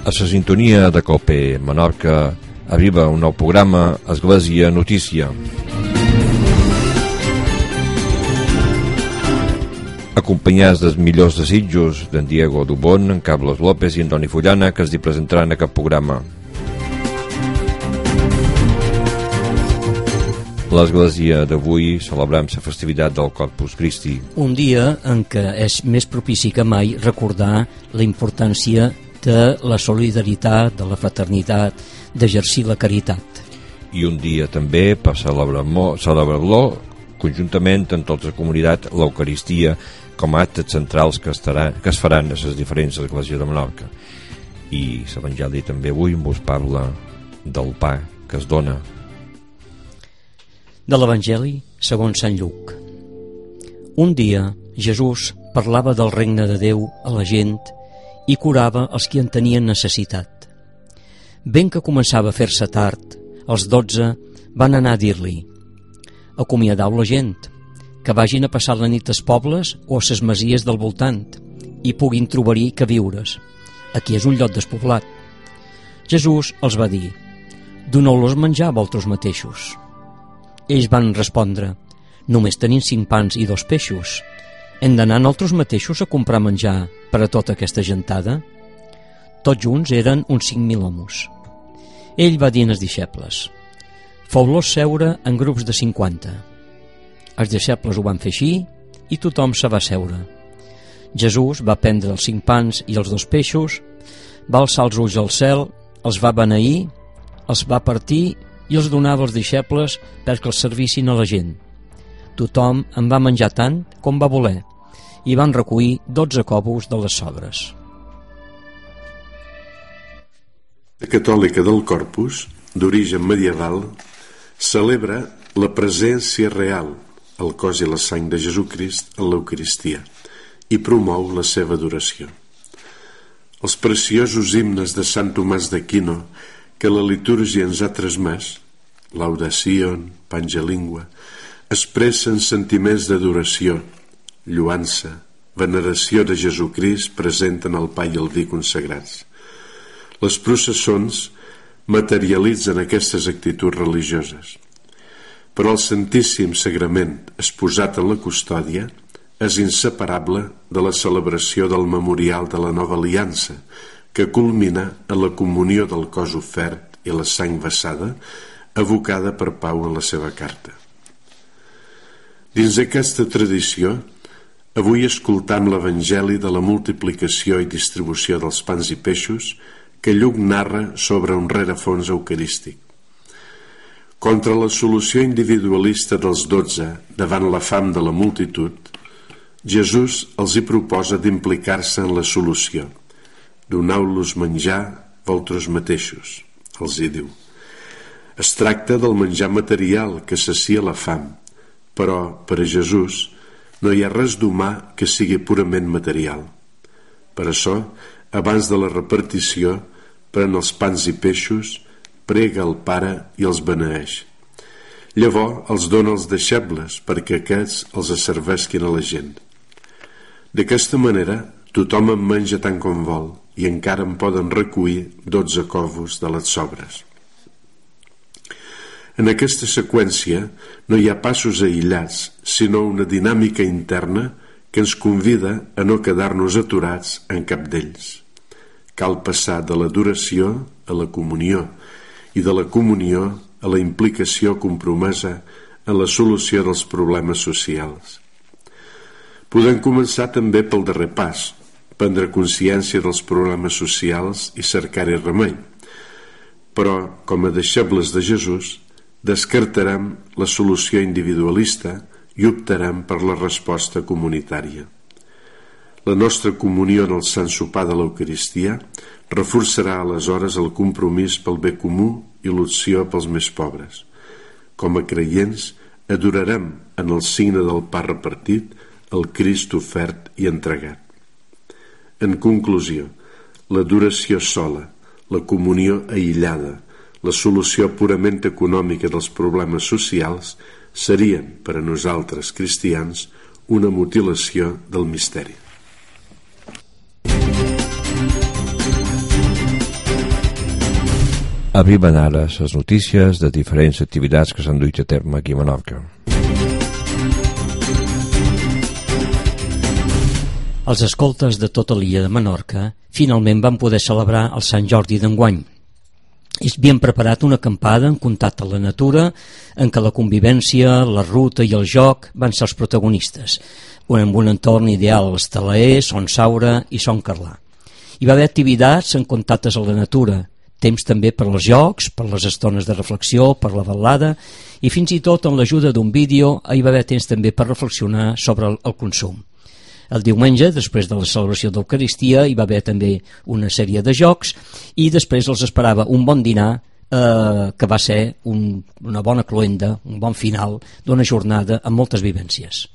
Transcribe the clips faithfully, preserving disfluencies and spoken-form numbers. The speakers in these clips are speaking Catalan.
A la sintonia de Cope Menorca arriba un nou programa Església Notícia. Acompanyats dels millors desitjos d'en Diego Dubón, en Carlos López i en Toni Fullana, que es presentaran a aquest programa. L'Església d'avui celebrem la festivitat del Corpus Christi. Un dia en què és més propici que mai recordar la importància de la solidaritat, de la fraternitat, d'exercir la caritat. I un dia també per celebrar-lo celebrar conjuntament amb tota la comunitat l'Eucaristia com a actes centrals que, estarà, que es faran a les diferents esglésies de Menorca. I l'Evangeli també avui ens parla del pa que es dona. De l'Evangeli segons Sant Lluc. Un dia Jesús parlava del regne de Déu a la gent i curava els que en tenien necessitat. Ben que començava a fer-se tard, els dotze van anar a dir-li: acomiadau la gent, que vagin a passar la nit als pobles o a les masies del voltant i puguin trobar-hi que viures. Aquí és un lloc despoblat. Jesús els va dir: doneu-los menjar a vosaltres mateixos. Ells van respondre: només tenim cinc pans i dos peixos. Hem d'anar nosaltres mateixos a comprar menjar per a tota aquesta gentada? Tots junts eren uns cinc mil homes. Ell va dir als deixebles: feu-los seure en grups de cinquanta. Els deixebles ho van fer així i tothom se va seure. Jesús va prendre els cinc pans i els dos peixos, va alçar els ulls al cel, els va beneir, els va partir i els donava als deixebles perquè els servissin a la gent. Tothom en va menjar tant com va voler i van recollir dotze còbols de les sobres. La catòlica del Corpus, d'origen medieval, celebra la presència real, el cos i la sang de Jesucrist en l'Eucaristia i promou la seva adoració. Els preciosos himnes de Sant Tomàs d'Aquino que la litúrgia ens ha transmès, Laudación, Pangelingua, expressen sentiments d'adoració, lluança, veneració de Jesucrist present en el pa i el vi consagrats. Les processons materialitzen aquestes actituds religioses, però el Santíssim Sagrament exposat en la custòdia és inseparable de la celebració del memorial de la nova aliança, que culmina en la comunió del cos ofert i la sang vessada evocada per Pau en la seva carta. Dins d'aquesta tradició, avui escoltam l'Evangeli de la multiplicació i distribució dels pans i peixos que Lluc narra sobre un rerefons eucarístic. Contra la solució individualista dels dotze davant la fam de la multitud, Jesús els hi proposa d'implicar-se en la solució. Doneu-los menjar vosaltres mateixos, els hi diu. Es tracta del menjar material que sacia la fam, però per a Jesús no hi ha res d'humà que sigui purament material. Per això, abans de la repartició, pren els pans i peixos, prega al Pare i els beneeix. Llavors els dona als deixebles perquè aquests els serveixin a la gent. D'aquesta manera, tothom en menja tant com vol i encara en poden recollir dotze còvols de les sobres. En aquesta seqüència no hi ha passos aïllats, sinó una dinàmica interna que ens convida a no quedar-nos aturats en cap d'ells. Cal passar de l'adoració a la comunió i de la comunió a la implicació compromesa en la solució dels problemes socials. Podem començar també pel darrer pas, prendre consciència dels problemes socials i cercar-hi remei. Però, com a deixebles de Jesús, descartarem la solució individualista i optarem per la resposta comunitària. La nostra comunió en el Sant Sopar de l'Eucaristia reforçarà aleshores el compromís pel bé comú i l'opció pels més pobres. Com a creients, adorarem en el signe del pa repartit el Crist ofert i entregat. En conclusió, l'adoració sola, la comunió aïllada, la solució purament econòmica dels problemes socials serien, per a nosaltres cristians, una mutilació del misteri. Arriben ara les notícies de diferents activitats que s'han duit a terme aquí a Menorca. Els escoltes de tota l'illa de Menorca finalment van poder celebrar el Sant Jordi d'enguany. Ells havien preparat una acampada en contacte amb la natura en què la convivència, la ruta i el joc van ser els protagonistes, amb un entorn ideal als Talaer, Son Saura i Son Carlà. Hi va haver activitats en contactes amb la natura, temps també per als jocs, per les estones de reflexió, per la balada i fins i tot amb l'ajuda d'un vídeo hi va haver temps també per reflexionar sobre el, el consum. El diumenge, després de la celebració d'Eucaristia, hi va haver també una sèrie de jocs i després els esperava un bon dinar eh, que va ser un, una bona cloenda, un bon final d'una jornada amb moltes vivències.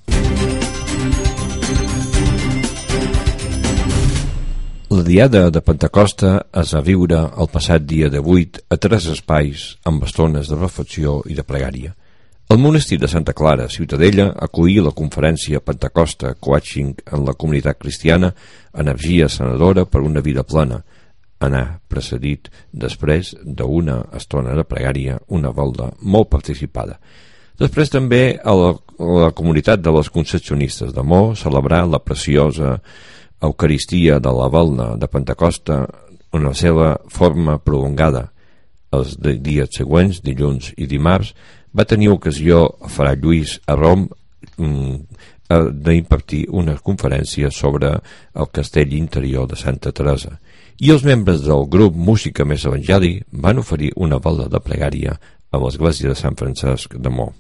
La Diada de Pentecosta es va viure el passat dia divuit a tres espais amb estones de reflexió i de pregària. El monestir de Santa Clara, Ciutadella, acollí la conferència Pentecosta Coaching en la comunitat cristiana, energia sanadora per una vida plena, anar precedit després d'una estona de pregària, una volta molt participada. Després també a la, a la comunitat de les concepcionistes de Mo celebrar la preciosa Eucaristia de la Volna de Pentecosta en la seva forma prolongada. Els dies següents, dilluns i dimarts, va tenir ocasió a Fra Lluís a Rom d'impartir una conferència sobre el castell interior de Santa Teresa. I els membres del grup Música Més Evangeli van oferir una volta de pregària a l'església de Sant Francesc de Mo.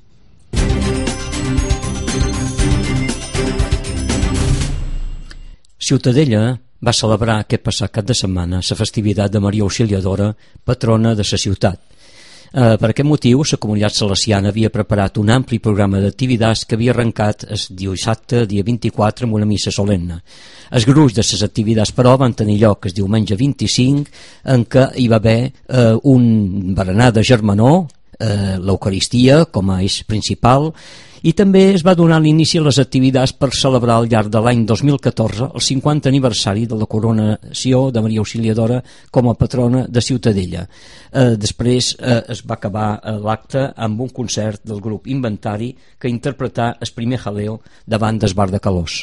Ciutadella va celebrar aquest passat cap de setmana la festivitat de Maria Auxiliadora, patrona de la ciutat. Eh, per aquest motiu, la comunitat salesiana havia preparat un ampli programa d'activitats que havia arrencat el dissabte, dia vint-i-quatre, amb una missa solemne. El gruix de les activitats, però, van tenir lloc el diumenge vint-i-cinc, en què hi va haver eh, un berenar de germanor, eh, l'Eucaristia com a eix principal, i també es va donar l'inici a les activitats per celebrar al llarg de l'any dos mil catorze el cinquanta aniversari de la coronació de Maria Auxiliadora com a patrona de Ciutadella. Eh, després eh, es va acabar eh, l'acte amb un concert del grup Inventari que interpretà el primer jaleo davant del bar de Calós.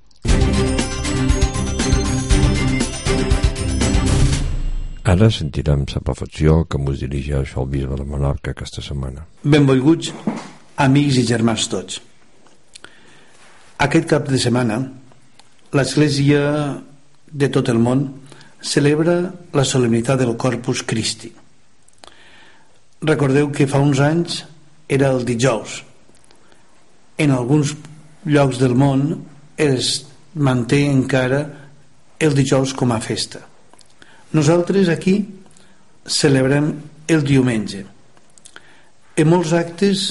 Ara sentirem la reflexió que ens dirigeix el bisbe de Menorca aquesta setmana. Benvolguts amics i germans tots. Aquest cap de setmana l'Església de tot el món celebra la solemnitat del Corpus Christi. Recordeu que fa uns anys era el dijous. En alguns llocs del món es manté encara el dijous com a festa. Nosaltres aquí celebrem el diumenge. En molts actes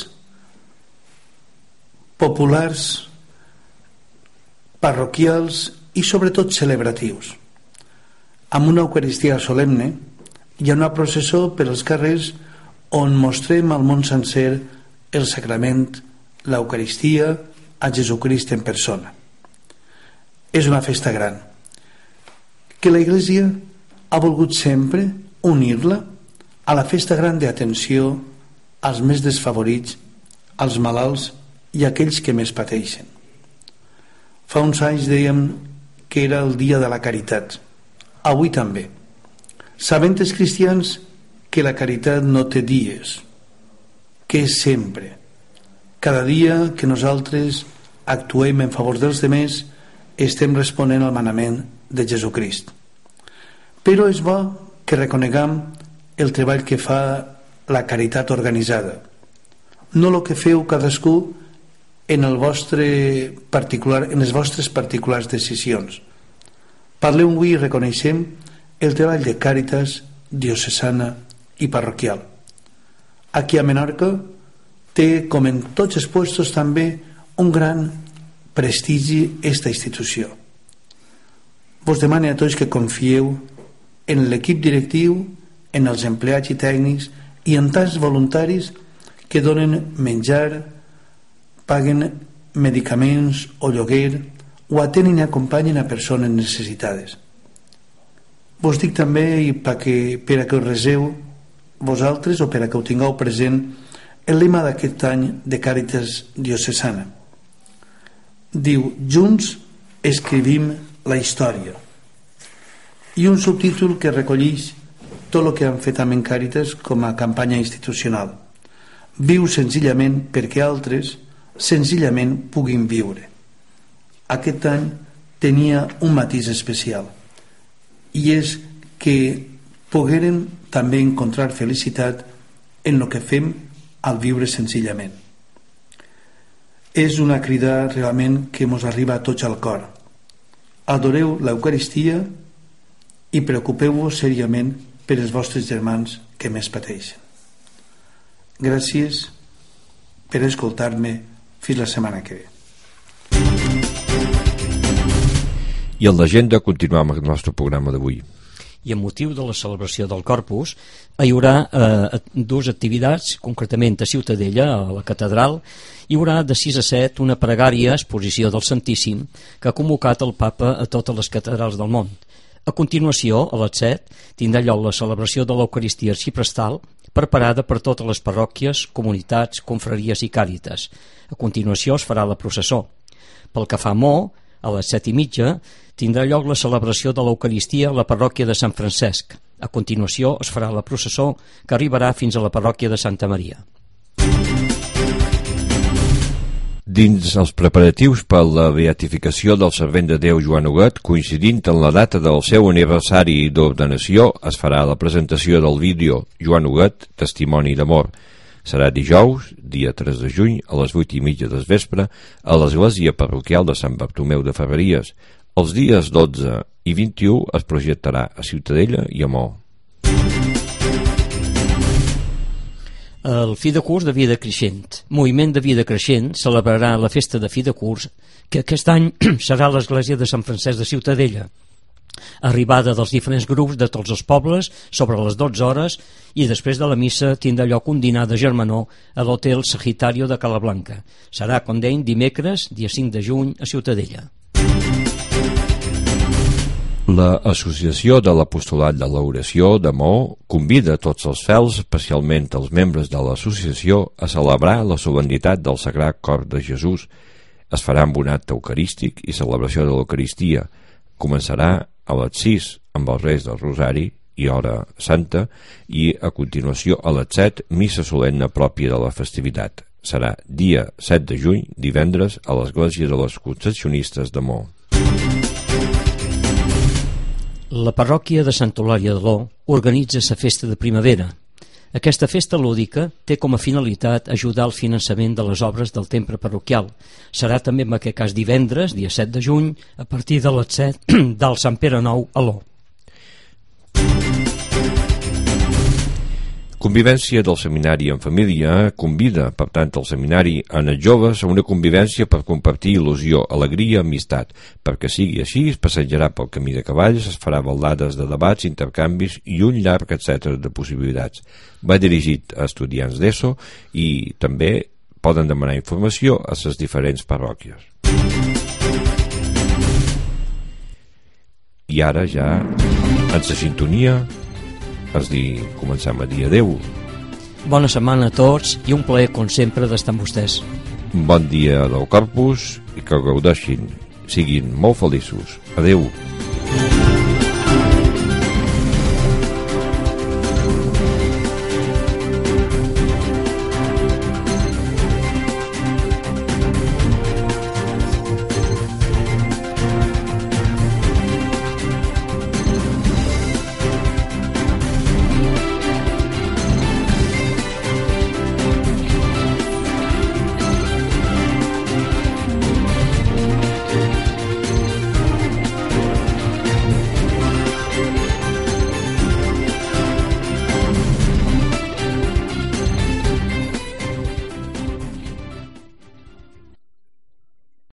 populars, parroquials i sobretot celebratius. Amb una Eucaristia solemne hi ha una processó per als carrers on mostrem al món sencer el sacrament, l'Eucaristia, a Jesucrist en persona. És una festa gran que la Iglesia ha volgut sempre unir-la a la festa gran d'atenció als més desfavorits, als malalts i aquells que més pateixen. Fa uns anys dèiem que era el dia de la caritat. Avui també. Sabent els cristians que la caritat no té dies, que és sempre. Cada dia que nosaltres actuem en favor dels demés estem responent al manament de Jesucrist. Però és bo que reconeguem el treball que fa la caritat organitzada. No el que feu cadascú en el vostre particular, en les vostres particulars decisions. Parleu avui i reconeixem el treball de Càritas diocesana i parroquial. Aquí a Menorca té, com en tots els puestos també, un gran prestigi esta institució. Vos demane a tots que confieu en l'equip directiu, en els empleats i tècnics i en tants voluntaris que donen menjar, paguen medicaments o lloguer o atenen i acompanyen a persones necessitades. Vos dic també, i per a que us reseu, vosaltres o per a que ho tingueu present el lema d'aquest any de Càritas Diocesana. Diu: junts escrivim la història, i un subtítol que recolleix tot el que han fet amb Càritas com a campanya institucional: viu senzillament perquè altres senzillament puguin viure. Aquest any tenia un matís especial, i és que pogueren també encontrar felicitat en el que fem al viure senzillament. És una crida realment que mos arriba a tots al cor. Adoreu l'Eucaristia i preocupeu-vos seriament per els vostres germans que més pateixen. Gràcies per escoltar-me. Fins la setmana que ve. I en l'agenda continuem amb el nostre programa d'avui. I amb motiu de la celebració del Corpus hi haurà eh, dues activitats, concretament a Ciutadella, a la catedral. Hi haurà de sis a set una pregària, exposició del Santíssim, que ha convocat el Papa a totes les catedrals del món. A continuació, a les set, tindrà lloc la celebració de l'Eucaristia arxiprestal, preparada per totes les parròquies, comunitats, confraries i càritas. A continuació es farà la processó. Pel que fa a Mo, a les set i mitja, tindrà lloc la celebració de l'Eucaristia a la parròquia de Sant Francesc. A continuació es farà la processó que arribarà fins a la parròquia de Santa Maria. Dins els preparatius per la beatificació del servent de Déu Joan Huguet, coincidint en la data del seu aniversari d'ordenació, es farà la presentació del vídeo Joan Huguet, Testimoni d'amor. Serà dijous, dia tres de juny, a les vuit i mitja del vespre, a l'església parroquial de Sant Bartomeu de Ferreries. Els dies dotze i vint-i-u es projectarà a Ciutadella i a Mo. El Fi de Curs de Vida Creixent, Moviment de Vida Creixent, celebrarà la festa de Fi de Curs, que aquest any serà a l'església de Sant Francesc de Ciutadella. Arribada dels diferents grups de tots els pobles sobre les dotze hores, i després de la missa tindrà lloc un dinar de germanor a l'Hotel Sagitario de Calablanca. Serà, com deim, dimecres, dia cinc de juny, a Ciutadella. L'Associació de l'Apostolat de l'Oració de Mo convida tots els fels, especialment els membres de l'associació, a celebrar la solemnitat del Sagrat Cor de Jesús. Es farà amb un acte eucarístic i celebració de l'Eucaristia. Començarà a les sis amb els Reis del Rosari i hora santa, i a continuació a les set missa solemne pròpia de la festivitat. Serà dia set de juny, divendres, a l'església de les Concepcionistes de Mo. La parròquia de Santa Eulàlia de Lo organitza la festa de primavera. Aquesta festa lúdica té com a finalitat ajudar al finançament de les obres del temple parroquial. Serà també en aquest cas divendres, dia set de juny, a partir de les set del Sant Pere Nou a Lo. Convivència del seminari en família convida, per tant, el seminari en els joves a una convivència per compartir il·lusió, alegria, amistat. Perquè sigui així, es passejarà pel camí de cavalls, es farà baldades de debats, intercanvis i un llarg etcètera de possibilitats. Va dirigit a estudiants d'ESO i també poden demanar informació a les diferents parròquies. I ara ja, en la sintonia, és dir, comencem a dir adeu. Bona setmana a tots i un plaer, com sempre, d'estar amb vostès. Bon dia del Corpus i que gaudeixin, siguin molt feliços. Adeu.